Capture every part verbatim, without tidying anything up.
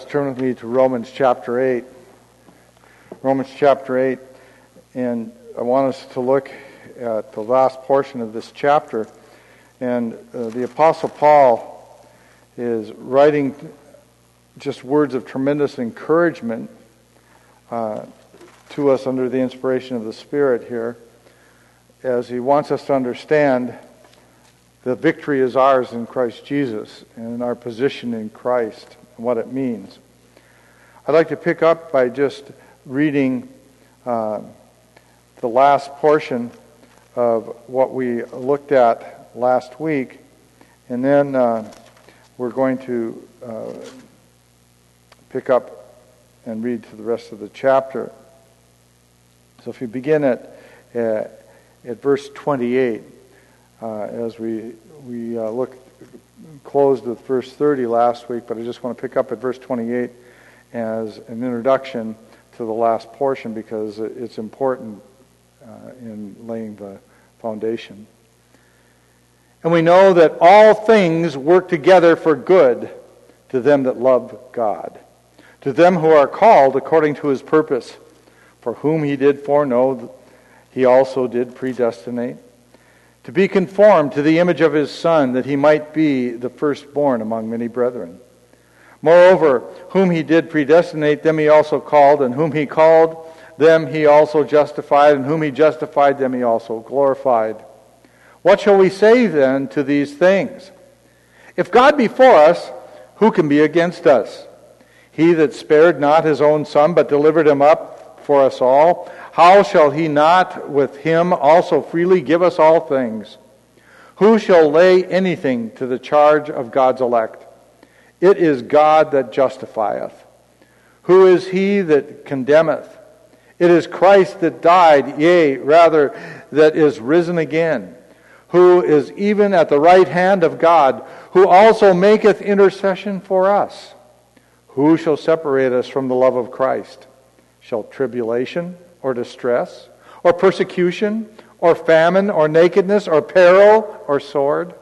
Bibles, turn with me to Romans chapter eight. Romans chapter eight. And I want us to look at the last portion of this chapter. And uh, the Apostle Paul is writing just words of tremendous encouragement uh, to us under the inspiration of the Spirit here, as he wants us to understand the victory is ours in Christ Jesus and our position in Christ and what it means. I'd like to pick up by just reading uh, the last portion of what we looked at last week, and then uh, we're going to uh, pick up and read to the rest of the chapter. So if you begin at uh, at verse twenty-eight, uh, as we we uh, looked closed with verse thirty last week, but I just want to pick up at verse twenty-eight as an introduction to the last portion because it's important uh, in laying the foundation. And we know that all things work together for good to them that love God, to them who are called according to his purpose, for whom he did foreknow, he also did predestinate, to be conformed to the image of his Son, that he might be the firstborn among many brethren. Moreover, whom he did predestinate, them he also called, and whom he called, them he also justified, and whom he justified, them he also glorified. What shall we say then to these things? If God be for us, who can be against us? He that spared not his own Son, but delivered him up for us all, how shall he not with him also freely give us all things? Who shall lay anything to the charge of God's elect? It is God that justifieth. Who is he that condemneth? It is Christ that died, yea, rather, that is risen again, who is even at the right hand of God, who also maketh intercession for us. Who shall separate us from the love of Christ? Shall tribulation, or distress, or persecution, or famine, or nakedness, or peril, or sword?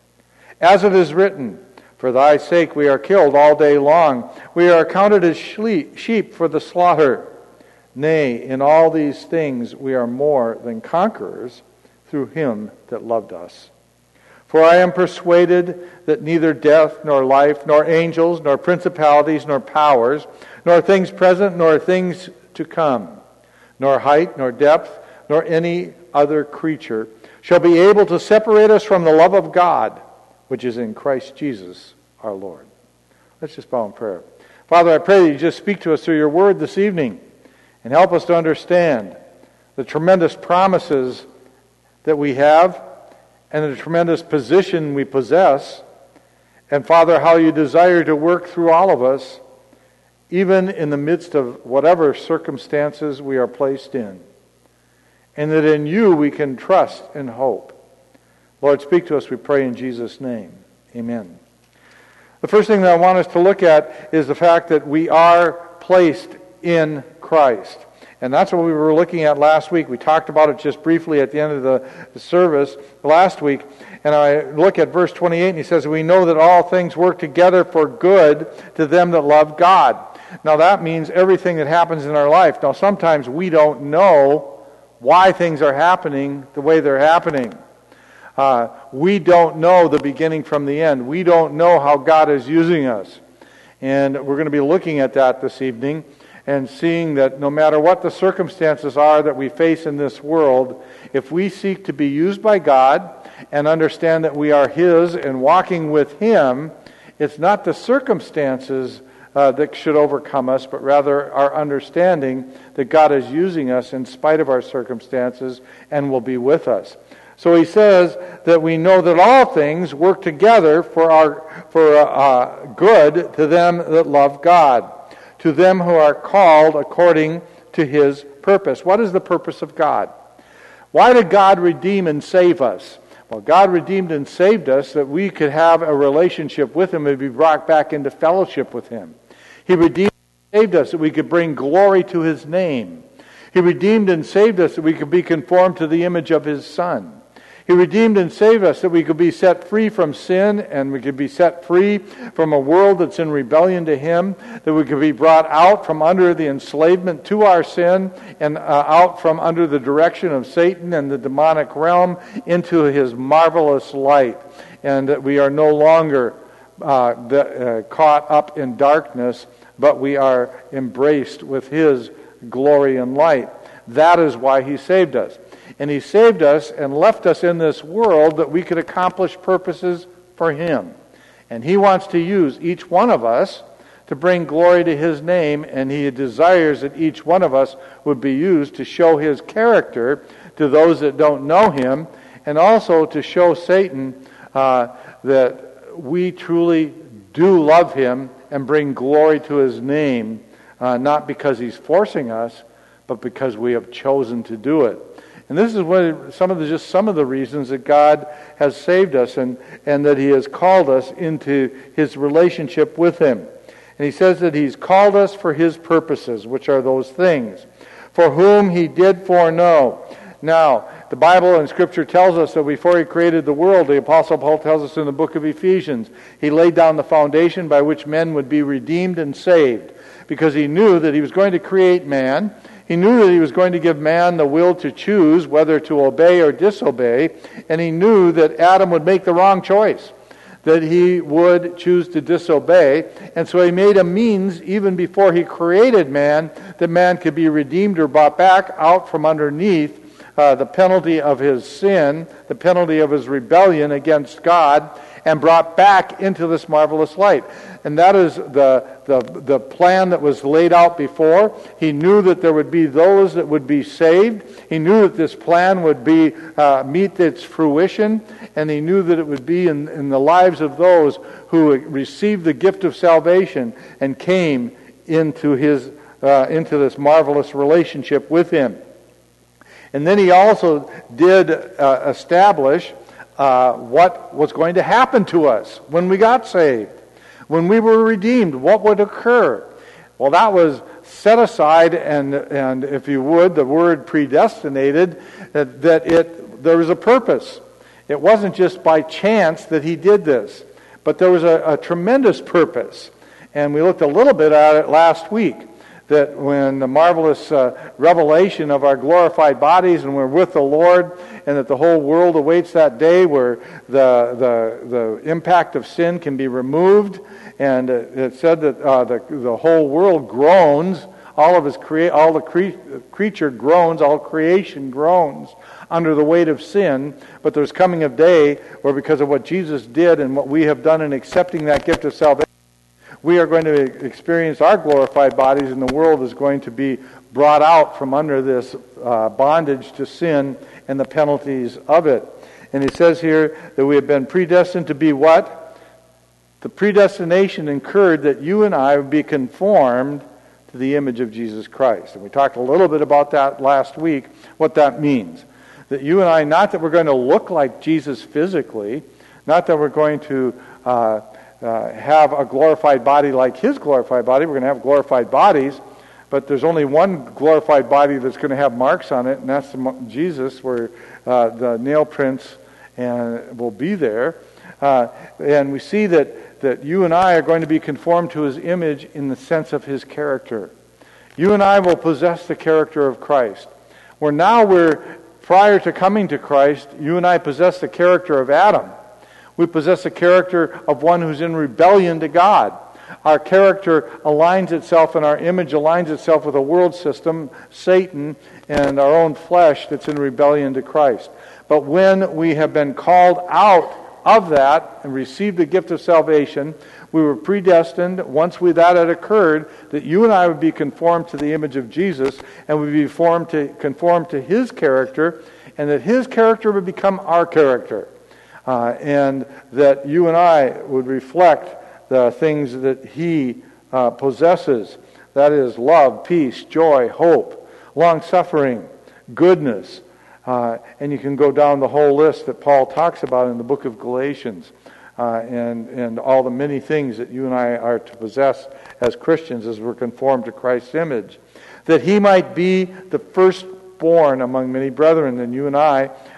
As it is written, for thy sake we are killed all day long. We are accounted as sheep for the slaughter. Nay, in all these things we are more than conquerors through him that loved us. For I am persuaded that neither death, nor life, nor angels, nor principalities, nor powers, nor things present, nor things to come, nor height, nor depth, nor any other creature shall be able to separate us from the love of God, which is in Christ Jesus our Lord. Let's just bow in prayer. Father, I pray that you just speak to us through your word this evening and help us to understand the tremendous promises that we have and the tremendous position we possess, and Father, how you desire to work through all of us, even in the midst of whatever circumstances we are placed in, and that in you we can trust and hope. Lord, speak to us, we pray in Jesus' name. Amen. The first thing that I want us to look at is the fact that we are placed in Christ. And that's what we were looking at last week. We talked about it just briefly at the end of the, the service last week. And I look at verse twenty-eight, and he says, we know that all things work together for good to them that love God. Now that means everything that happens in our life. Now sometimes we don't know why things are happening the way they're happening. Uh, we don't know the beginning from the end. We don't know how God is using us. And we're going to be looking at that this evening and seeing that no matter what the circumstances are that we face in this world, if we seek to be used by God and understand that we are his and walking with him, it's not the circumstances uh, that should overcome us, but rather our understanding that God is using us in spite of our circumstances and will be with us. So he says that we know that all things work together for our for uh, good to them that love God, to them who are called according to his purpose. What is the purpose of God? Why did God redeem and save us? Well, God redeemed and saved us that we could have a relationship with him and be brought back into fellowship with him. He redeemed and saved us that we could bring glory to his name. He redeemed and saved us that we could be conformed to the image of his Son. He redeemed and saved us that we could be set free from sin, and we could be set free from a world that's in rebellion to Him, that we could be brought out from under the enslavement to our sin and uh, out from under the direction of Satan and the demonic realm into His marvelous light, and that we are no longer uh, the, uh, caught up in darkness, but we are embraced with His glory and light. That is why He saved us. And He saved us and left us in this world that we could accomplish purposes for Him. And He wants to use each one of us to bring glory to His name, and He desires that each one of us would be used to show His character to those that don't know Him, and also to show Satan uh, that we truly do love Him and bring glory to His name, uh, not because He's forcing us, but because we have chosen to do it. And this is what some of the just some of the reasons that God has saved us, and, and that He has called us into His relationship with Him. And He says that He's called us for His purposes, which are those things, for whom He did foreknow. Now, the Bible and Scripture tells us that before He created the world, the Apostle Paul tells us in the book of Ephesians, He laid down the foundation by which men would be redeemed and saved, because He knew that He was going to create man. He knew that He was going to give man the will to choose whether to obey or disobey, and He knew that Adam would make the wrong choice, that he would choose to disobey, and so He made a means even before He created man that man could be redeemed or brought back out from underneath uh, the penalty of his sin, the penalty of his rebellion against God, and brought back into this marvelous light. And that is the, the, the plan that was laid out before. He knew that there would be those that would be saved. He knew that this plan would be uh, meet its fruition, and He knew that it would be in, in the lives of those who received the gift of salvation and came into his uh, into this marvelous relationship with Him. And then He also did uh, establish Uh, what was going to happen to us when we got saved. When we were redeemed, what would occur? Well, that was set aside, and and if you would, the word predestinated, that, that it there was a purpose. It wasn't just by chance that He did this, but there was a, a tremendous purpose. And we looked a little bit at it last week, that when the marvelous uh, revelation of our glorified bodies, and we're with the Lord, and that the whole world awaits that day where the the, the impact of sin can be removed, and it said that uh, the the whole world groans, all of His crea- all the cre- creature groans, all creation groans under the weight of sin. But there's coming a day where, because of what Jesus did and what we have done in accepting that gift of salvation, we are going to experience our glorified bodies, and the world is going to be brought out from under this uh, bondage to sin and the penalties of it. And He says here that we have been predestined to be what? The predestination incurred that you and I would be conformed to the image of Jesus Christ. And we talked a little bit about that last week, what that means. That you and I, not that we're going to look like Jesus physically, not that we're going to uh, uh, have a glorified body like His glorified body. We're going to have glorified bodies, but there's only one glorified body that's going to have marks on it, and that's Jesus, where uh, the nail prints and will be there. Uh, and we see that, that you and I are going to be conformed to His image in the sense of His character. You and I will possess the character of Christ. Where now we're, prior to coming to Christ, you and I possess the character of Adam. We possess the character of one who's in rebellion to God. Our character aligns itself, and our image aligns itself with a world system, Satan, and our own flesh that's in rebellion to Christ. But when we have been called out of that and received the gift of salvation, we were predestined, once we, that had occurred, that you and I would be conformed to the image of Jesus, and would be formed to, conformed to His character, and that His character would become our character. Uh, and that you and I would reflect the things that He uh, possesses. That is love, peace, joy, hope, long-suffering, goodness. Uh, and you can go down the whole list that Paul talks about in the book of Galatians. Uh, and, and all the many things that you and I are to possess as Christians as we're conformed to Christ's image. That He might be the firstborn among many brethren. And you and I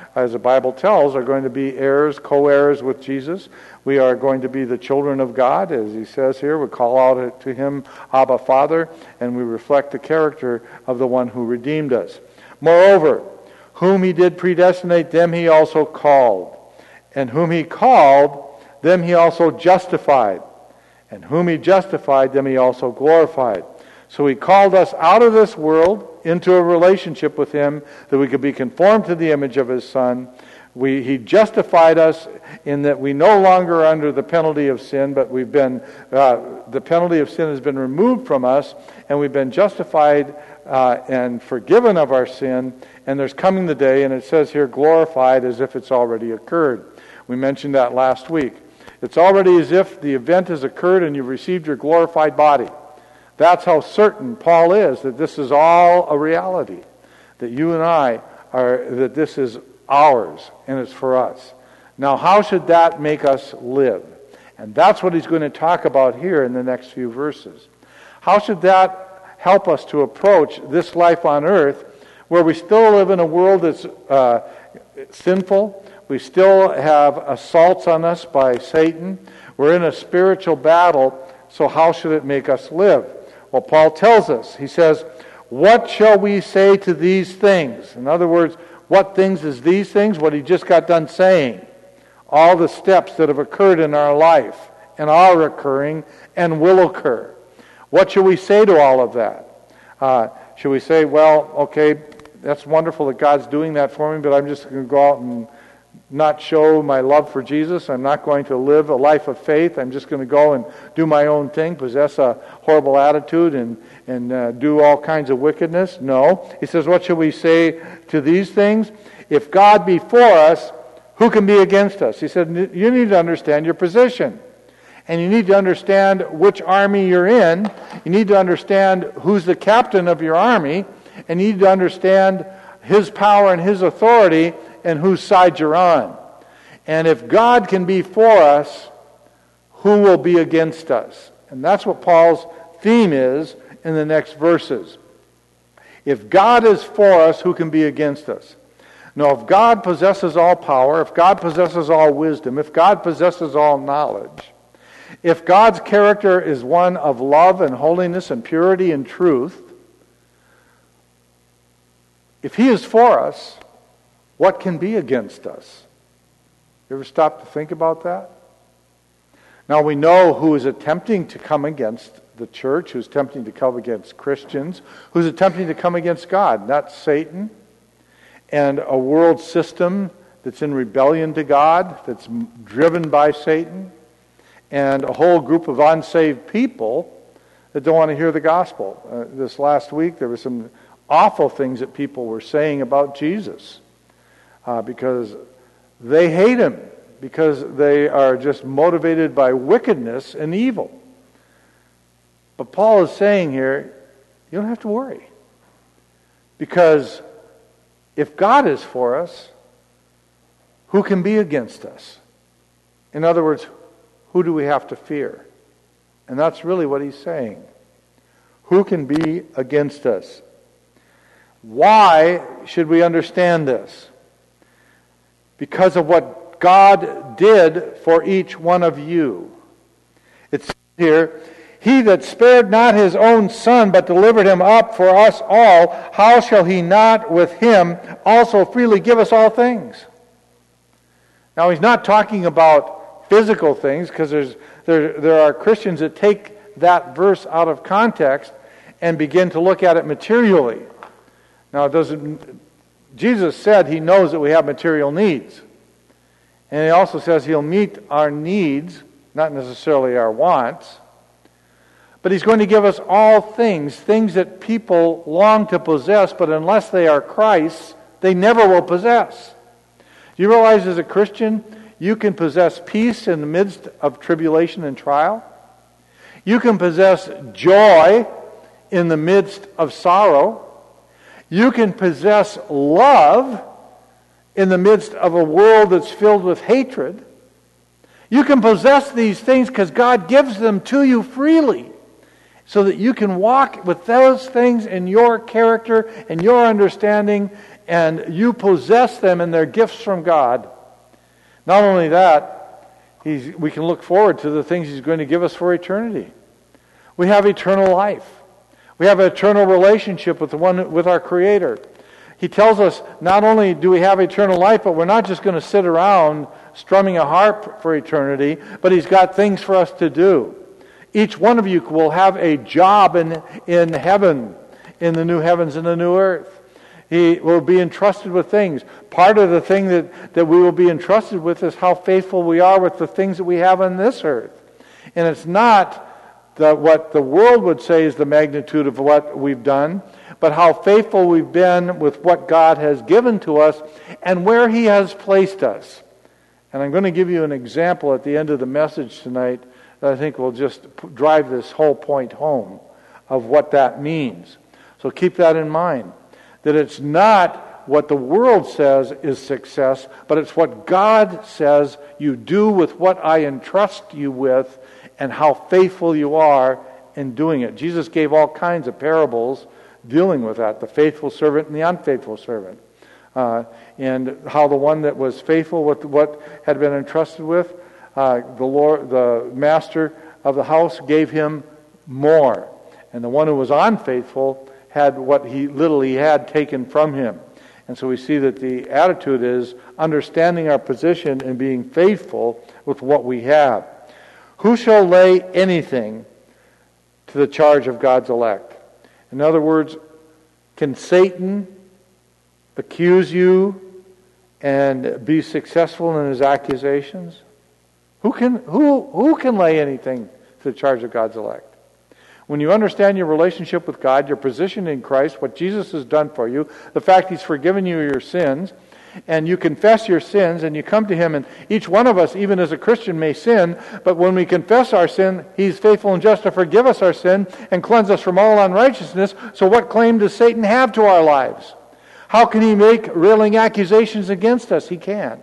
as the Bible tells, are going to be heirs, co-heirs with Jesus. We are going to be the children of God, as he says here. We call out to him, Abba, Father, and we reflect the character of the one who redeemed us. Moreover, whom he did predestinate, them he also called. And whom he called, them he also justified. And whom he justified, them he also glorified. So he called us out of this world into a relationship with him, that we could be conformed to the image of his Son. We, he justified us in that we no longer are under the penalty of sin, but we've been uh, the penalty of sin has been removed from us, and we've been justified uh, and forgiven of our sin. And there's coming the day, and it says here, glorified, as if it's already occurred. We mentioned that last week. It's already as if the event has occurred and you've received your glorified body. That's how certain Paul is that this is all a reality, that you and I are, that this is ours and it's for us. Now, how should that make us live? And that's what he's going to talk about here in the next few verses. How should that help us to approach this life on earth, where we still live in a world that's uh, sinful? We still have assaults on us by Satan. We're in a spiritual battle, so how should it make us live? Well, Paul tells us, he says, what shall we say to these things? In other words, what things is these things? What he just got done saying. All the steps that have occurred in our life and are occurring and will occur. What should we say to all of that? Uh, should we say, well, okay, that's wonderful that God's doing that for me, but I'm just going to go out and not show my love for Jesus. I'm not going to live a life of faith. I'm just going to go and do my own thing, possess a horrible attitude, and, and uh, do all kinds of wickedness. No. He says, what shall we say to these things? If God be for us, who can be against us? He said, you need to understand your position. And you need to understand which army you're in. You need to understand who's the captain of your army. And you need to understand his power and his authority and whose side you're on. And if God can be for us, who will be against us? And that's what Paul's theme is in the next verses. If God is for us, who can be against us? Now, if God possesses all power, if God possesses all wisdom, if God possesses all knowledge, if God's character is one of love and holiness and purity and truth, if he is for us, what can be against us? You ever stop to think about that? Now we know who is attempting to come against the church, who's attempting to come against Christians, who's attempting to come against God. That's Satan and a world system that's in rebellion to God, that's driven by Satan, and a whole group of unsaved people that don't want to hear the gospel. Uh, this last week there were some awful things that people were saying about Jesus. Uh, because they hate him, because they are just motivated by wickedness and evil. But Paul is saying here, you don't have to worry. Because if God is for us, who can be against us? In other words, who do we have to fear? And that's really what he's saying. Who can be against us? Why should we understand this? Because of what God did for each one of you. It says here, he that spared not his own son, but delivered him up for us all, how shall he not with him also freely give us all things? Now he's not talking about physical things, because there's there, there are Christians that take that verse out of context and begin to look at it materially. Now it doesn't... Jesus said he knows that we have material needs. And he also says he'll meet our needs, not necessarily our wants. But he's going to give us all things, things that people long to possess, but unless they are Christ's, they never will possess. Do you realize as a Christian, you can possess peace in the midst of tribulation and trial? You can possess joy in the midst of sorrow. You can possess love in the midst of a world that's filled with hatred. You can possess these things because God gives them to you freely. so that you can walk with those things in your character and your understanding, and you possess them and they're gifts from God. Not only that, he's, we can look forward to the things He's going to give us for eternity. We have eternal life. We have an eternal relationship with the one, with our Creator. He tells us not only do we have eternal life, but we're not just going to sit around strumming a harp for eternity, but He's got things for us to do. Each one of you will have a job in, in heaven, in the new heavens and the new earth. He will be entrusted with things. Part of the thing that, that we will be entrusted with is how faithful we are with the things that we have on this earth. And it's not the, what the world would say is the magnitude of what we've done, but how faithful we've been with what God has given to us and where He has placed us. And I'm going to give you an example at the end of the message tonight that I think will just drive this whole point home of what that means. So keep that in mind, that it's not what the world says is success, but it's what God says you do with what I entrust you with and how faithful you are in doing it. Jesus gave all kinds of parables dealing with that, the faithful servant and the unfaithful servant. Uh, and how the one that was faithful with what had been entrusted with, uh, the Lord, the master of the house gave him more. And the one who was unfaithful had what he little he had taken from him. And so we see that the attitude is understanding our position and being faithful with what we have. Who shall lay anything to the charge of God's elect? In other words, can Satan accuse you and be successful in his accusations? Who can who who can lay anything to the charge of God's elect? When you understand your relationship with God, your position in Christ, what Jesus has done for you, the fact He's forgiven you your sins, and you confess your sins, and you come to Him, and each one of us, even as a Christian, may sin, but when we confess our sin, He's faithful and just to forgive us our sin and cleanse us from all unrighteousness. So what claim does Satan have to our lives? How can he make railing accusations against us? He can't.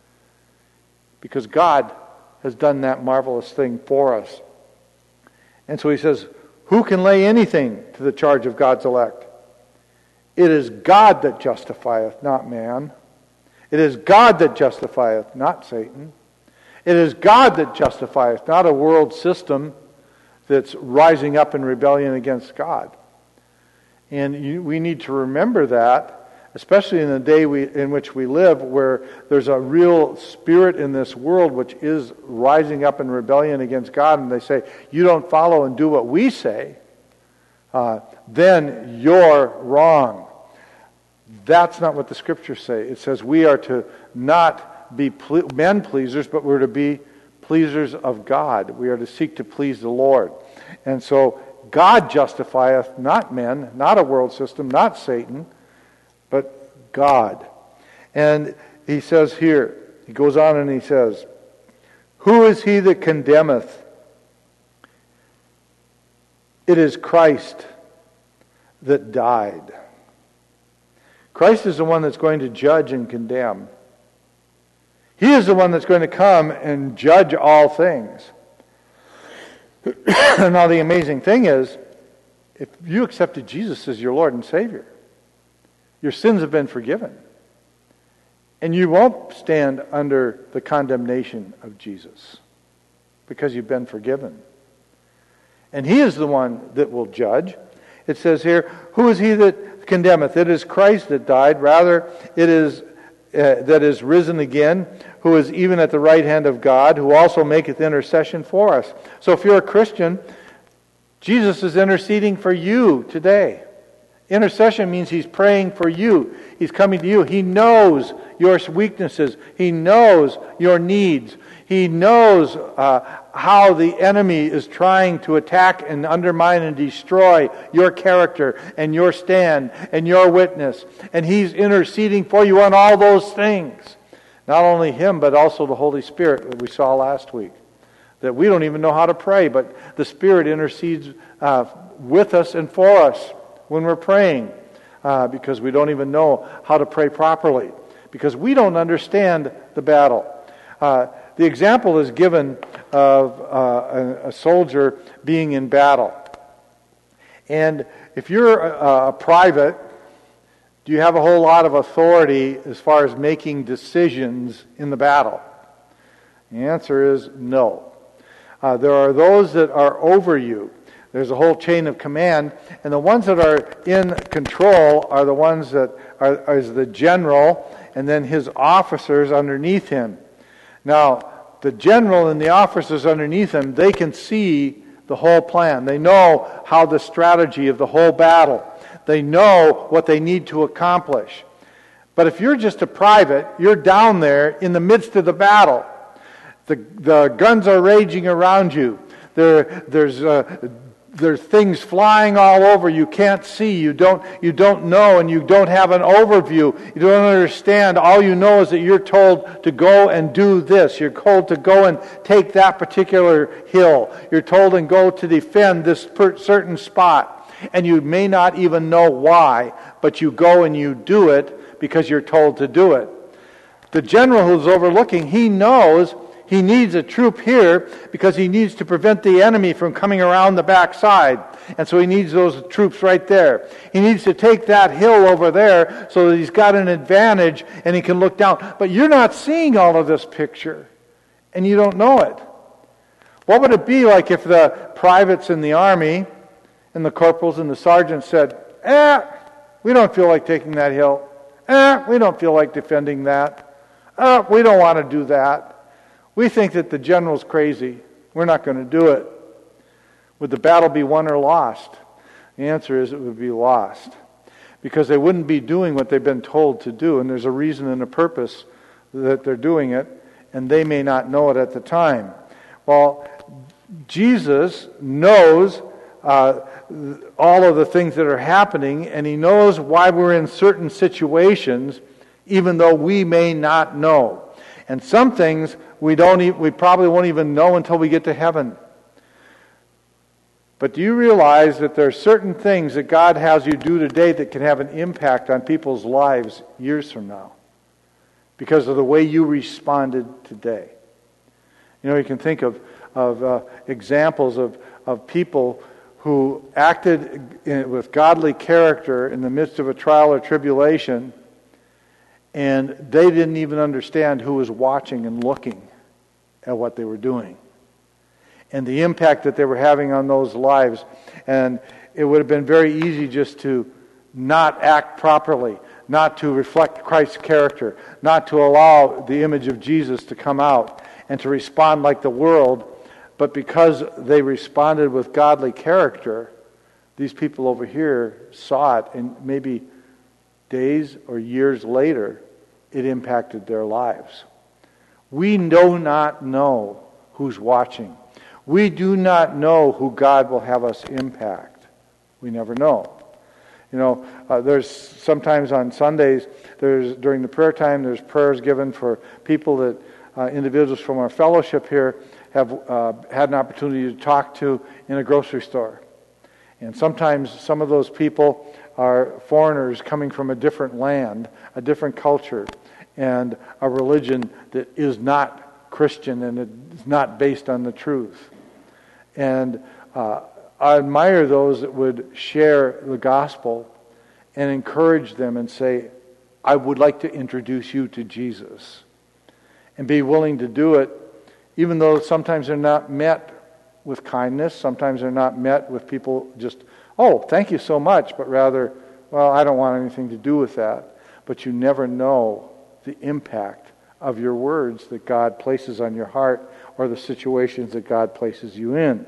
Because God has done that marvelous thing for us. And so he says, who can lay anything to the charge of God's elect? It is God that justifieth, not man. It is God that justifieth, not Satan. It is God that justifieth, not a world system that's rising up in rebellion against God. And you, we need to remember that, especially in the day we, in which we live, where there's a real spirit in this world which is rising up in rebellion against God, and they say, you don't follow and do what we say, uh, then you're wrong. That's not what the Scriptures say. It says we are to not be ple- men pleasers, but we're to be pleasers of God. We are to seek to please the Lord. And so God justifieth, not men, not a world system, not Satan, but God. And he says here, he goes on and he says, who is he that condemneth? It is Christ that died. Christ is the one that's going to judge and condemn. He is the one that's going to come and judge all things. Now the amazing thing is, if you accepted Jesus as your Lord and Savior, your sins have been forgiven. And you won't stand under the condemnation of Jesus because you've been forgiven. And He is the one that will judge. It says here, who is he that condemneth? It is Christ that died. Rather, it is uh, that is risen again, who is even at the right hand of God, who also maketh intercession for us. So if you're a Christian, Jesus is interceding for you today. Intercession means He's praying for you. He's coming to you. He knows your weaknesses. He knows your needs. He knows uh, how the enemy is trying to attack and undermine and destroy your character and your stand and your witness. And He's interceding for you on all those things. Not only Him, but also the Holy Spirit that we saw last week. That we don't even know how to pray, but the Spirit intercedes uh, with us and for us when we're praying, uh, because we don't even know how to pray properly, because we don't understand the battle. Uh, the example is given of uh, a, a soldier being in battle, And if you're a, a private, do you have a whole lot of authority as far as making decisions in the battle? The answer is no. Uh, there are those that are over you. There's a whole chain of command, and the ones that are in control are the ones that are, are the general, and then his officers underneath him. Now, the general and the officers underneath him, they can see the whole plan. They know how the strategy of the whole battle. They know what they need to accomplish. But if you're just a private, you're down there in the midst of the battle. The, the guns are raging around you. There, there's uh, there's things flying all over. You can't see. You don't you don't know, and you don't have an overview. You don't understand. All you know is that you're told to go and do this. You're told to go and take that particular hill. You're told to go to defend this per- certain spot. And you may not even know why, but you go and you do it because you're told to do it. The general who's overlooking, he knows he needs a troop here because he needs to prevent the enemy from coming around the backside. And so he needs those troops right there. He needs to take that hill over there so that he's got an advantage and he can look down. But you're not seeing all of this picture, and you don't know it. What would it be like if the privates in the army and the corporals and the sergeants said, eh, we don't feel like taking that hill. Eh, we don't feel like defending that. Eh, we don't want to do that. We think that the general's crazy. We're not going to do it. Would the battle be won or lost? The answer is it would be lost. Because they wouldn't be doing what they've been told to do. And there's a reason and a purpose that they're doing it. And they may not know it at the time. Well, Jesus knows uh, all of the things that are happening. And He knows why we're in certain situations, even though we may not know. And some things we don't. E- we probably won't even know until we get to heaven. But do you realize that there are certain things that God has you do today that can have an impact on people's lives years from now because of the way you responded today? You know, you can think of of uh, examples of of people who acted in, with godly character in the midst of a trial or tribulation. And they didn't even understand who was watching and looking at what they were doing. And the impact that they were having on those lives. And it would have been very easy just to not act properly, not to reflect Christ's character, not to allow the image of Jesus to come out, and to respond like the world. But because they responded with godly character, these people over here saw it, and maybe days or years later, it impacted their lives. We do not know who's watching. We do not know who God will have us impact. We never know. You know, uh, there's sometimes on Sundays, there's during the prayer time, there's prayers given for people that, uh, individuals from our fellowship here have uh, had an opportunity to talk to in a grocery store. And sometimes some of those people are foreigners coming from a different land, a different culture, and a religion that is not Christian and it is not based on the truth. And uh, I admire those that would share the gospel and encourage them and say, I would like to introduce you to Jesus. And be willing to do it, even though sometimes they're not met with kindness, sometimes they're not met with people just, oh, thank you so much, but rather, well, I don't want anything to do with that. But you never know the impact of your words that God places on your heart or the situations that God places you in.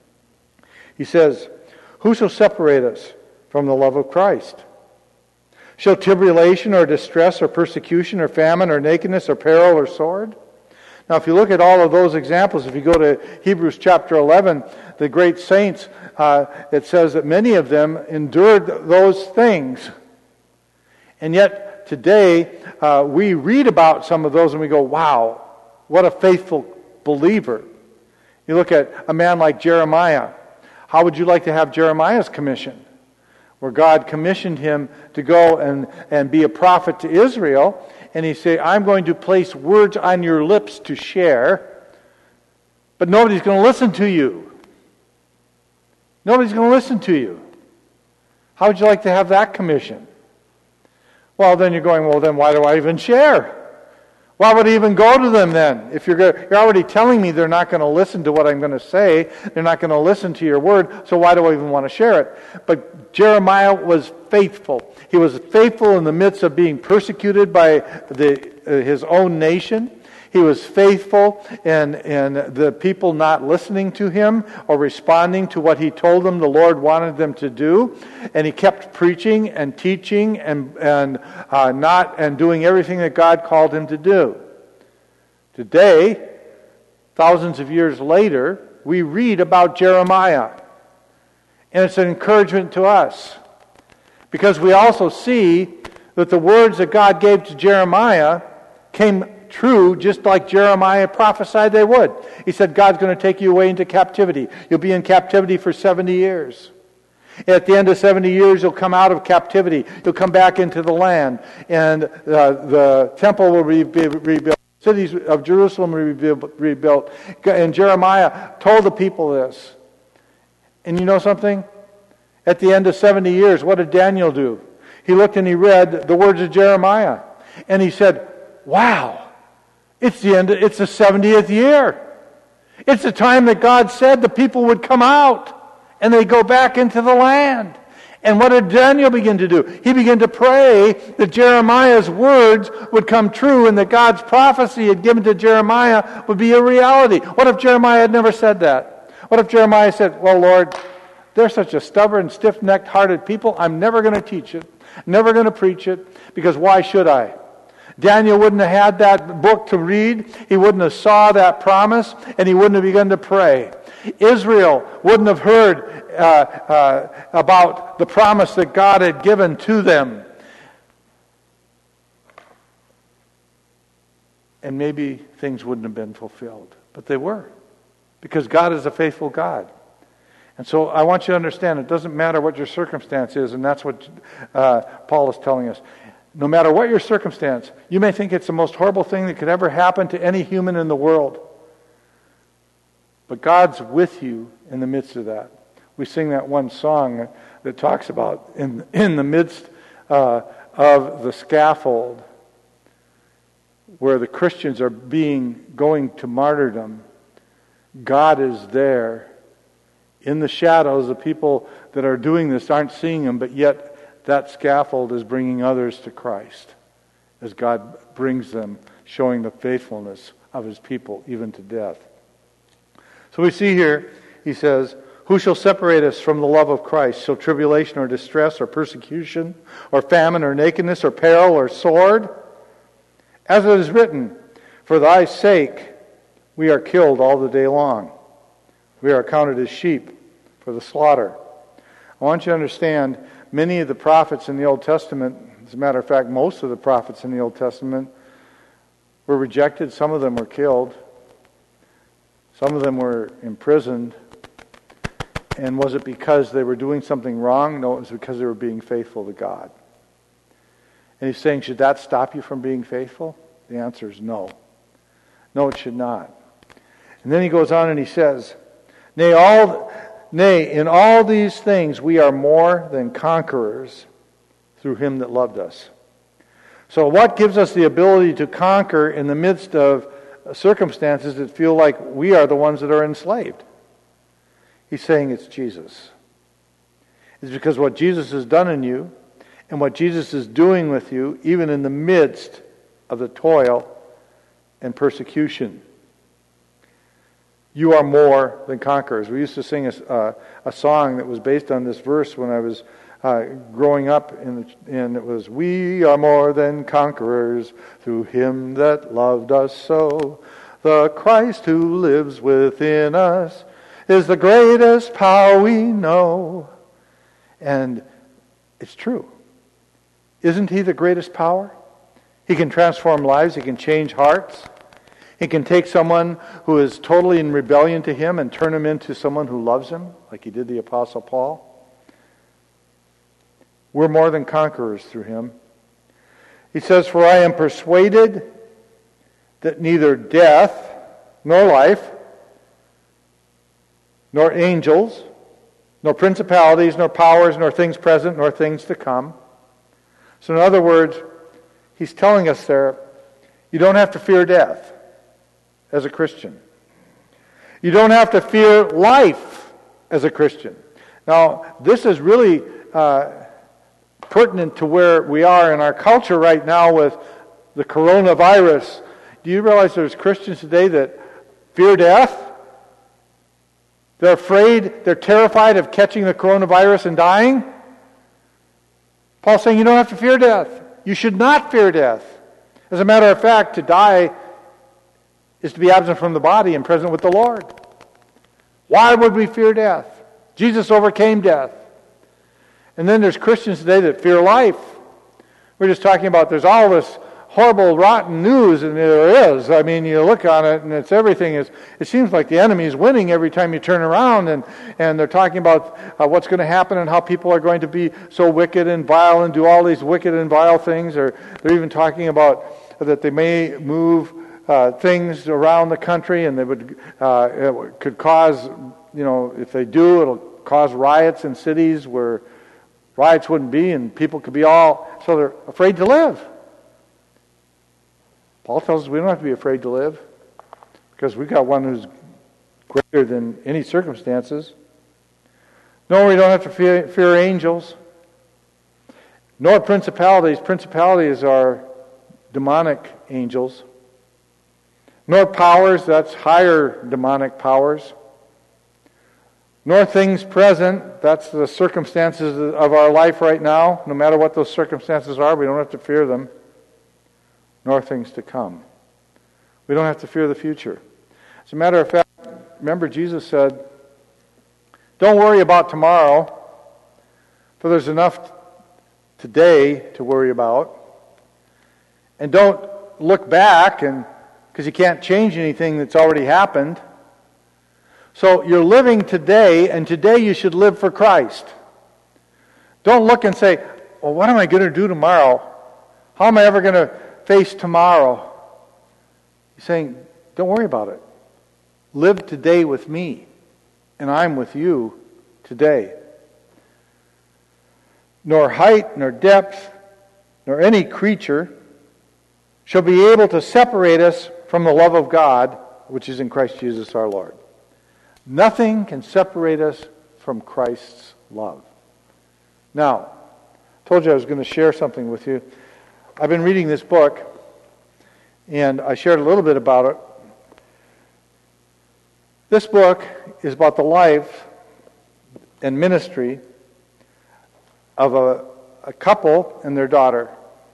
He says, who shall separate us from the love of Christ? Shall tribulation or distress or persecution or famine or nakedness or peril or sword? Now, if you look at all of those examples, if you go to Hebrews chapter eleven, the great saints, uh, it says that many of them endured those things. And yet, today, uh, we read about some of those and we go, wow, what a faithful believer. You look at a man like Jeremiah. How would you like to have Jeremiah's commission? Where God commissioned him to go and, and be a prophet to Israel. And he said, I'm going to place words on your lips to share, but nobody's going to listen to you. Nobody's going to listen to you. How would you like to have that commission? Well, then you're going, well, then why do I even share? Why would I even go to them then? If you're, go- you're already telling me they're not going to listen to what I'm going to say, they're not going to listen to your word, so why do I even want to share it? But Jeremiah was faithful. He was faithful in the midst of being persecuted by the, uh, his own nation. He was faithful in, in the people not listening to him or responding to what he told them the Lord wanted them to do. And he kept preaching and teaching and, and, uh, not, and doing everything that God called him to do. Today, thousands of years later, we read about Jeremiah. And it's an encouragement to us. Because we also see that the words that God gave to Jeremiah came true, just like Jeremiah prophesied they would. He said, God's going to take you away into captivity. You'll be in captivity for seventy years. At the end of seventy years, you'll come out of captivity. You'll come back into the land. And uh, the temple will be rebuilt. Cities of Jerusalem will be rebuilt. And Jeremiah told the people this. And you know something? At the end of seventy years, what did Daniel do? He looked and he read the words of Jeremiah. And he said, wow. It's the end. It's the seventieth year. It's the time that God said the people would come out and they go back into the land. And what did Daniel begin to do? He began to pray that Jeremiah's words would come true and that God's prophecy had given to Jeremiah would be a reality. What if Jeremiah had never said that? What if Jeremiah said, well, Lord, they're such a stubborn, stiff-necked hearted people, I'm never going to teach it, never going to preach it, because why should I? Daniel wouldn't have had that book to read. He wouldn't have saw that promise, and he wouldn't have begun to pray. Israel wouldn't have heard uh, uh, about the promise that God had given to them. And maybe things wouldn't have been fulfilled. But they were. Because God is a faithful God. And so I want you to understand, it doesn't matter what your circumstance is, and that's what uh, Paul is telling us. No matter what your circumstance, you may think it's the most horrible thing that could ever happen to any human in the world. But God's with you in the midst of that. We sing that one song that talks about in, in the midst uh, of the scaffold where the Christians are being going to martyrdom. God is there. In the shadows, the people that are doing this aren't seeing him, but yet that scaffold is bringing others to Christ as God brings them, showing the faithfulness of his people even to death. So we see here, he says, who shall separate us from the love of Christ? Shall tribulation or distress or persecution or famine or nakedness or peril or sword? As it is written, for thy sake we are killed all the day long. We are counted as sheep for the slaughter. I want you to understand, many of the prophets in the Old Testament, as a matter of fact, most of the prophets in the Old Testament were rejected. Some of them were killed. Some of them were imprisoned. And was it because they were doing something wrong? No, it was because they were being faithful to God. And he's saying, should that stop you from being faithful? The answer is no. No, it should not. And then he goes on and he says, Nay, all, nay, in all these things we are more than conquerors through him that loved us. So what gives us the ability to conquer in the midst of circumstances that feel like we are the ones that are enslaved? He's saying it's Jesus. It's because what Jesus has done in you and what Jesus is doing with you, even in the midst of the toil and persecution. You are more than conquerors. We used to sing a, uh, a song that was based on this verse when I was uh, growing up, in the, and it was, we are more than conquerors through him that loved us so. The Christ who lives within us is the greatest power we know. And it's true. Isn't he the greatest power? He can transform lives. He can change hearts. He can take someone who is totally in rebellion to him and turn him into someone who loves him, like he did the Apostle Paul. We're more than conquerors through him. He says, for I am persuaded that neither death nor life, nor angels, nor principalities, nor powers, nor things present, nor things to come. So in other words, he's telling us there, you don't have to fear death as a Christian. You don't have to fear life as a Christian. Now, this is really uh, pertinent to where we are in our culture right now with the coronavirus. Do you realize there's Christians today that fear death? They're afraid, they're terrified of catching the coronavirus and dying? Paul's saying you don't have to fear death. You should not fear death. As a matter of fact, to die is to be absent from the body and present with the Lord. Why would we fear death? Jesus overcame death. And then there's Christians today that fear life. We're just talking about there's all this horrible, rotten news, and there is. I mean, you look on it, and it's everything is. It seems like the enemy is winning every time you turn around, and, and they're talking about uh, what's going to happen and how people are going to be so wicked and vile and do all these wicked and vile things. Or they're even talking about that they may move uh, things around the country, and they would uh, it could cause, you know, if they do, it'll cause riots in cities where riots wouldn't be, and people could be all so they're afraid to live. Paul tells us we don't have to be afraid to live because we've got one who's greater than any circumstances. No, we don't have to fear, fear angels, nor principalities. Principalities are demonic angels. Nor powers, that's higher demonic powers. Nor things present, that's the circumstances of our life right now. No matter what those circumstances are, we don't have to fear them. Nor things to come. We don't have to fear the future. As a matter of fact, remember Jesus said, don't worry about tomorrow, for there's enough today to worry about. And don't look back, and because you can't change anything that's already happened. So you're living today, and today you should live for Christ. Don't look and say, well, what am I going to do tomorrow? How am I ever going to face tomorrow? He's saying, don't worry about it. Live today with me, and I'm with you today. Nor height, nor depth, nor any creature shall be able to separate us from the love of God, which is in Christ Jesus our Lord. Nothing can separate us from Christ's love. Now, I told you I was going to share something with you. I've been reading this book, and I shared a little bit about it. This book is about the life and ministry of a, a couple and their daughter.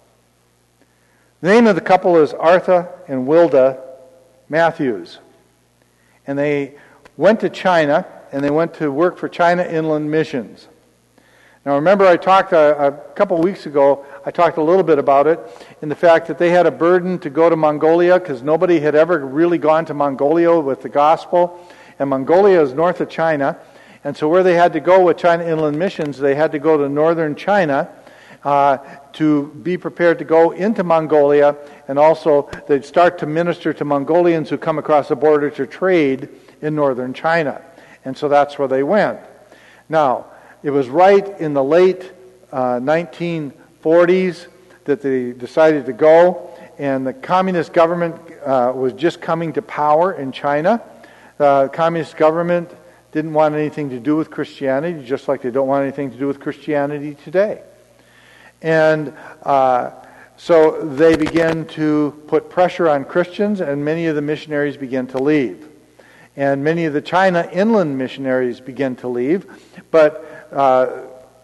The name of the couple is Arthur and Wilda Matthews. And they went to China, and they went to work for China Inland Missions. Now remember I talked a, a couple weeks ago, I talked a little bit about it, in the fact that they had a burden to go to Mongolia because nobody had ever really gone to Mongolia with the gospel. And Mongolia is north of China. And so where they had to go with China Inland Missions, they had to go to northern China uh, to be prepared to go into Mongolia. And also they'd start to minister to Mongolians who come across the border to trade in northern China. And so that's where they went. Now, it was right in the late uh, nineteen forties that they decided to go, and the communist government uh, was just coming to power in China. The uh, communist government didn't want anything to do with Christianity, just like they don't want anything to do with Christianity today. And uh, so they began to put pressure on Christians, and many of the missionaries began to leave. And many of the China Inland missionaries began to leave, but uh,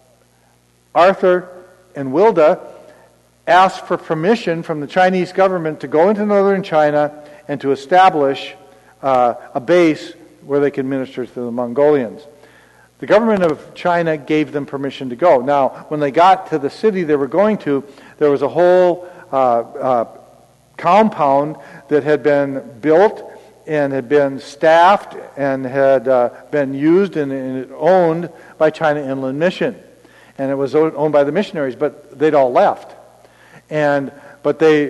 Arthur and Wilda asked for permission from the Chinese government to go into northern China and to establish uh, a base where they could minister to the Mongolians. The government of China gave them permission to go. Now, when they got to the city they were going to, there was a whole uh, uh, compound that had been built and had been staffed and had uh, been used and, and owned by China Inland Mission. And it was owned by the missionaries, but they'd all left. And but they,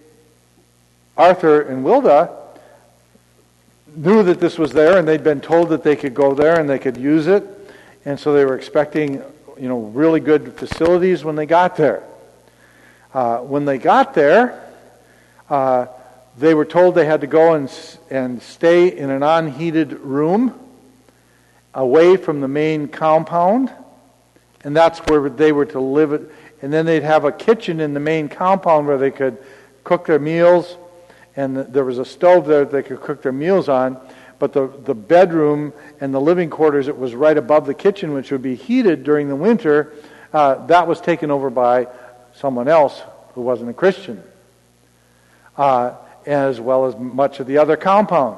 Arthur and Wilda, knew that this was there, and they'd been told that they could go there and they could use it. And so they were expecting, you know, really good facilities when they got there. Uh, when they got there, uh, they were told they had to go and and stay in an unheated room away from the main compound, and that's where they were to live. And then they'd have a kitchen in the main compound where they could cook their meals, and there was a stove there that they could cook their meals on. But the, the bedroom and the living quarters, it was right above the kitchen, which would be heated during the winter. Uh, that was taken over by someone else who wasn't a Christian, uh, as well as much of the other compound.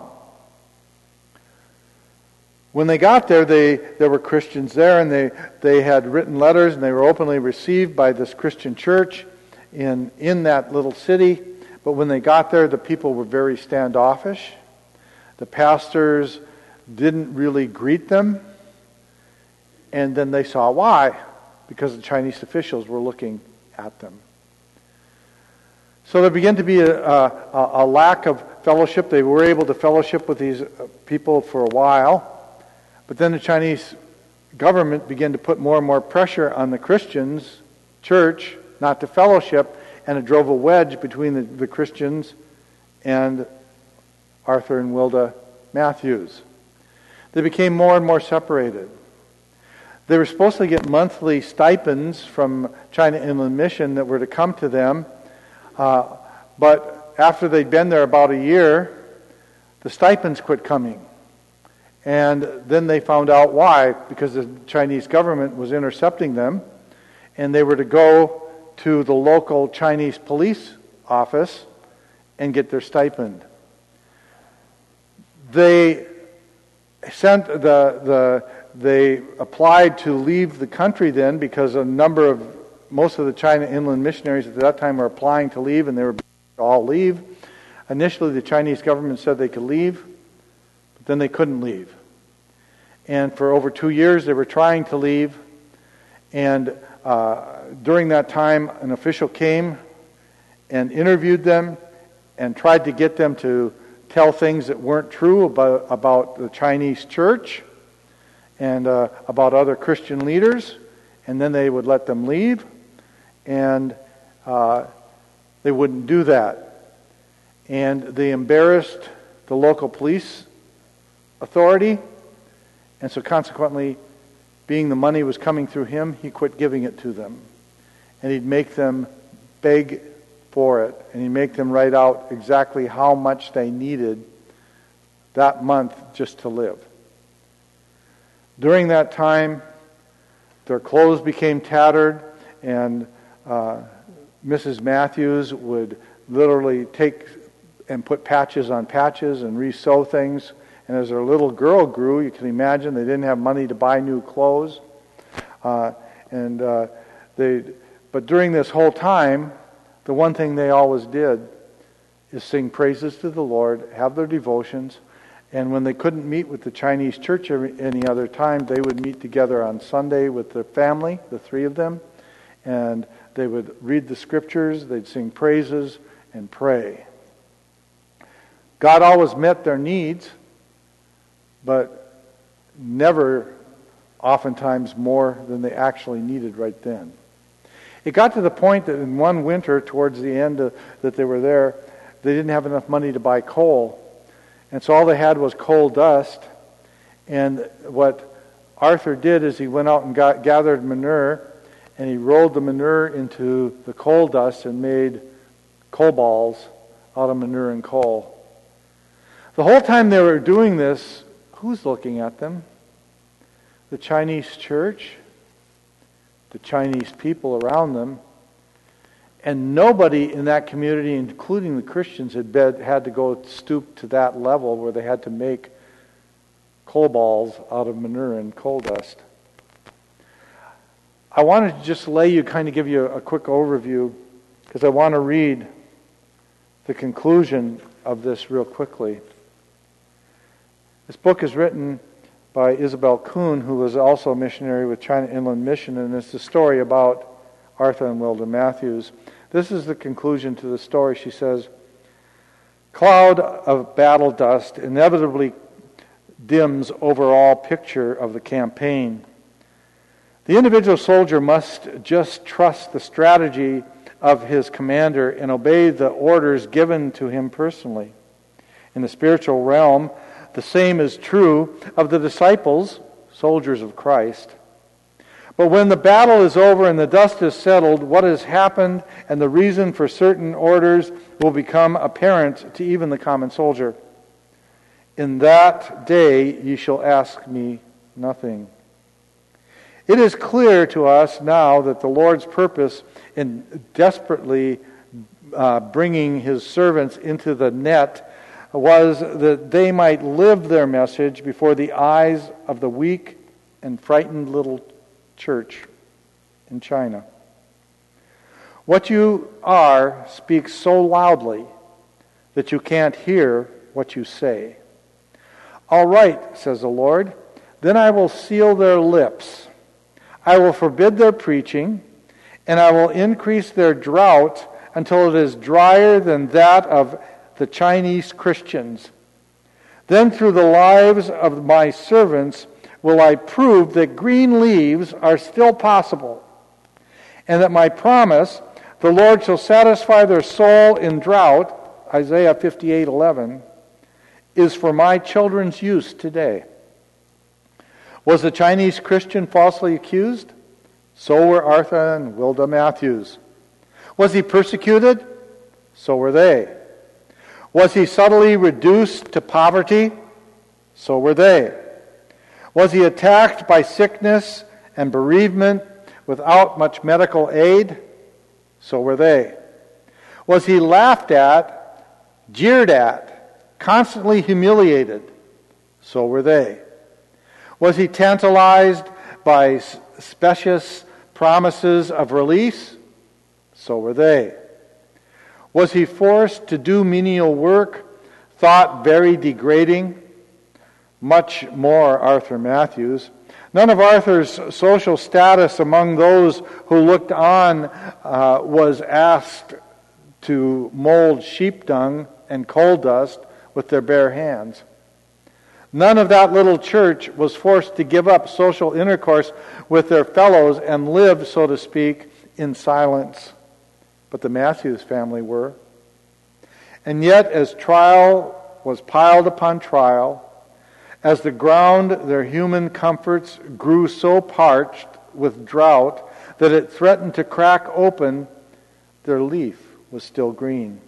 When they got there, they there were Christians there, and they, they had written letters, and they were openly received by this Christian church in in that little city. But when they got there, the people were very standoffish. The pastors didn't really greet them, and then they saw why, because the Chinese officials were looking at them. So there began to be a, a, a lack of fellowship. They were able to fellowship with these people for a while, but then the Chinese government began to put more and more pressure on the Christians' church not to fellowship, and it drove a wedge between the, the Christians and Arthur and Wilda Matthews. They became more and more separated. They were supposed to get monthly stipends from China Inland Mission that were to come to them, uh, but after they'd been there about a year, the stipends quit coming. And then they found out why, because the Chinese government was intercepting them, and they were to go to the local Chinese police office and get their stipend. They sent the the they applied to leave the country then, because a number of most of the China Inland missionaries at that time were applying to leave, and they were to all leave. Initially, the Chinese government said they could leave, but then they couldn't leave. And for over two years, they were trying to leave. And uh, during that time, an official came and interviewed them and tried to get them to tell things that weren't true about, about the Chinese church and uh, about other Christian leaders, and then they would let them leave, and uh, they wouldn't do that. And they embarrassed the local police authority, and so consequently, being the money was coming through him, he quit giving it to them. And he'd make them beg for it, and he'd make them write out exactly how much they needed that month just to live. During that time, their clothes became tattered, and uh, Missus Matthews would literally take and put patches on patches and re-sew things. And as their little girl grew, you can imagine they didn't have money to buy new clothes. Uh, and uh, they, but during this whole time, the one thing they always did is sing praises to the Lord, have their devotions, and when they couldn't meet with the Chinese church any other time, they would meet together on Sunday with their family, the three of them, and they would read the scriptures, they'd sing praises, and pray. God always met their needs, but never oftentimes more than they actually needed right then. It got to the point that in one winter, towards the end of, that they were there, they didn't have enough money to buy coal. And so all they had was coal dust. And what Arthur did is he went out and got, gathered manure, and he rolled the manure into the coal dust and made coal balls out of manure and coal. The whole time they were doing this, who's looking at them? The Chinese church, the Chinese people around them, and nobody in that community, including the Christians, had been, had to go stoop to that level where they had to make coal balls out of manure and coal dust. I wanted to just lay you, kind of give you a quick overview, because I want to read the conclusion of this real quickly. This book is written by Isabel Kuhn, who was also a missionary with China Inland Mission, and it's the story about Arthur and Wilda Matthews. This is the conclusion to the story. She says, "Cloud of battle dust inevitably dims overall picture of the campaign. The individual soldier must just trust the strategy of his commander and obey the orders given to him personally. In the spiritual realm, the same is true of the disciples, soldiers of Christ. But when the battle is over and the dust is settled, what has happened and the reason for certain orders will become apparent to even the common soldier. In that day ye shall ask me nothing. It is clear to us now that the Lord's purpose in desperately uh, bringing his servants into the net was that they might live their message before the eyes of the weak and frightened little church in China. What you are speaks so loudly that you can't hear what you say. All right, says the Lord, then I will seal their lips. I will forbid their preaching, and I will increase their drought until it is drier than that of the Chinese Christians. Then through the lives of my servants will I prove that green leaves are still possible, and that my promise, the Lord shall satisfy their soul in drought, Isaiah fifty-eight eleven, is for my children's use today. Was the Chinese Christian falsely accused? So were Arthur and Wilda Matthews. Was he persecuted? So were they. Was he subtly reduced to poverty? So were they. Was he attacked by sickness and bereavement without much medical aid? So were they. Was he laughed at, jeered at, constantly humiliated? So were they. Was he tantalized by specious promises of release? So were they. Was he forced to do menial work, thought very degrading? Much more Arthur Matthews. None of Arthur's social status among those who looked on uh, was asked to mold sheep dung and coal dust with their bare hands. None of that little church was forced to give up social intercourse with their fellows and live, so to speak, in silence. But the Matthews family were. And yet, as trial was piled upon trial, as the ground, their human comforts grew so parched with drought that it threatened to crack open, their leaf was still green.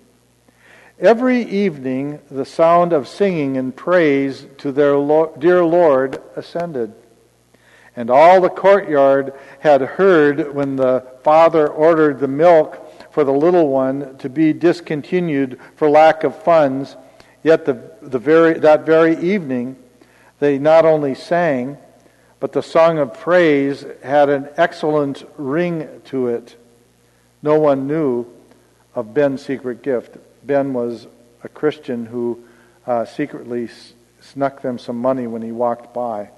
Every evening, the sound of singing and praise to their Lord, dear Lord ascended. And all the courtyard had heard when the father ordered the milk for the little one to be discontinued for lack of funds. Yet the, the very that very evening, they not only sang, but the song of praise had an excellent ring to it. No one knew of Ben's secret gift. Ben was a Christian who uh, secretly s- snuck them some money when he walked by.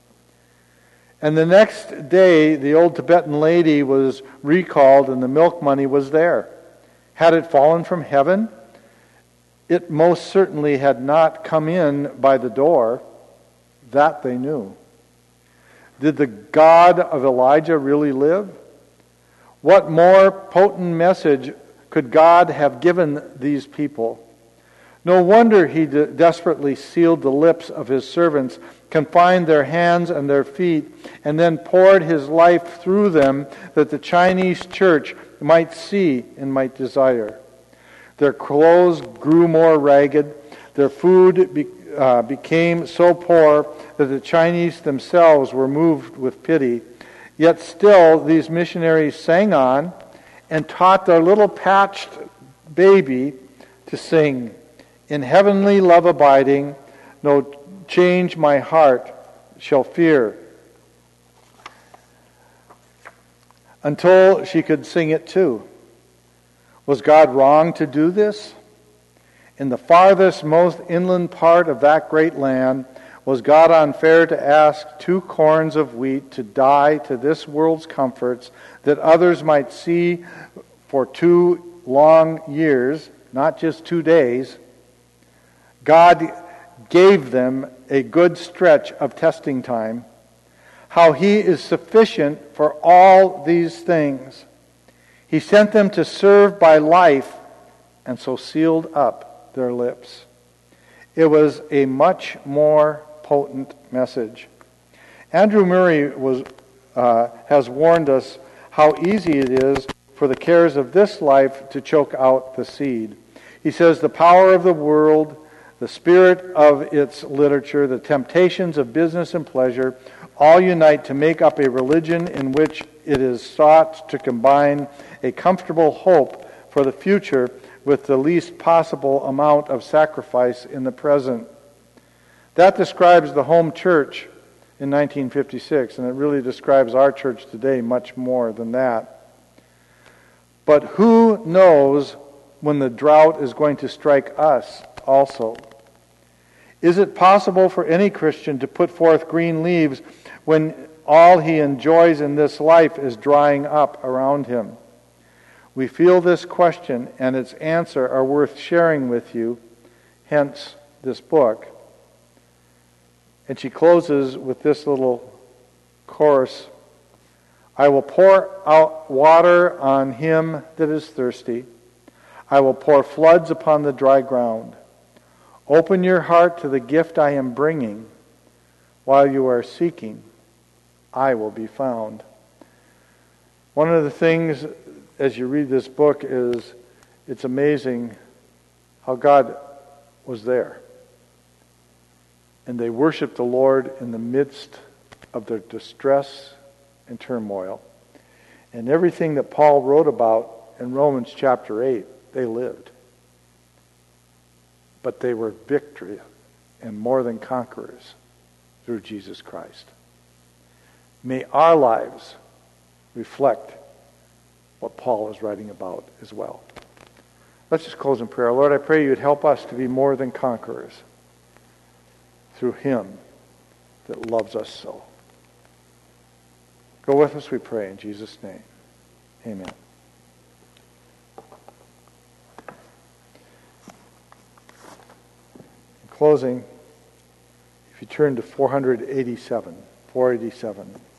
And the next day, the old Tibetan lady was recalled and the milk money was there. Had it fallen from heaven? It most certainly had not come in by the door. That they knew. Did the God of Elijah really live? What more potent message could God have given these people? No wonder he de- desperately sealed the lips of his servants, confined their hands and their feet, and then poured his life through them that the Chinese church might see and might desire. Their clothes grew more ragged. Their food be- uh, became so poor that the Chinese themselves were moved with pity. Yet still these missionaries sang on and taught their little patched baby to sing, "In heavenly love abiding, no change my heart shall fear," until she could sing it too. Was God wrong to do this? In the farthest, most inland part of that great land, was God unfair to ask two corns of wheat to die to this world's comforts, that others might see for two long years, not just two days? God gave them a good stretch of testing time. how He is sufficient for all these things. He sent them to serve by life, and so sealed up their lips. It was a much more potent message. Andrew Murray was, uh, has warned us how easy it is for the cares of this life to choke out the seed. He says the power of the world, the spirit of its literature, the temptations of business and pleasure, all unite to make up a religion in which it is sought to combine a comfortable hope for the future with the least possible amount of sacrifice in the present. That describes the home church in nineteen fifty-six, and it really describes our church today much more than that. But who knows when the drought is going to strike us also? Is it possible for any Christian to put forth green leaves when all he enjoys in this life is drying up around him? We feel this question and its answer are worth sharing with you, hence this book. And she closes with this little chorus: I will pour out water on him that is thirsty. I will pour floods upon the dry ground. Open your heart to the gift I am bringing. While you are seeking, I will be found. One of the things as you read this book is it's amazing how God was there. And they worshiped the Lord in the midst of their distress and turmoil. And everything that Paul wrote about in Romans chapter eight, they lived. But they were victory and more than conquerors through Jesus Christ. May our lives reflect what Paul is writing about as well. Let's just close in prayer. Lord, I pray you would help us to be more than conquerors through him that loves us so. Go with us, we pray, in Jesus' name. Amen. In closing, if you turn to four eighty-seven, four eighty-seven.